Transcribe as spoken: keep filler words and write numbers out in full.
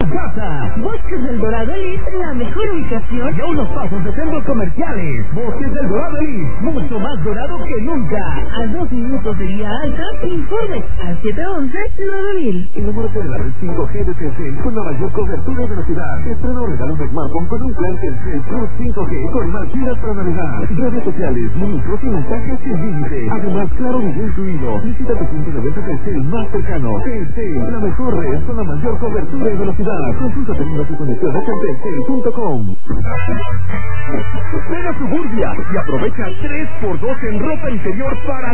casa. Bosques del Dorado Elite, la mejor ubicación. Y a unos pasos de centros comerciales. Bosques del Dorado Elite, mucho más dorado que nunca. A dos minutos de Vía Alta, informes al siete once nueve mil. Enamórate de la red cinco G de Telcel con la mayor cobertura de la ciudad. Estreno regalo un smartphone con un plan Telcel Plus cinco G con más gigas para navegar. Redes sociales, minutos y mensajes sin límite. Además, claro video incluido. Visita tu punto de venta Telcel más cercano. Telcel, la mejor red con la mayor cobertura y velocidad. Consulta términos y condiciones en telcel punto com. Ven a Suburbia y aprovecha tres por dos en ropa interior para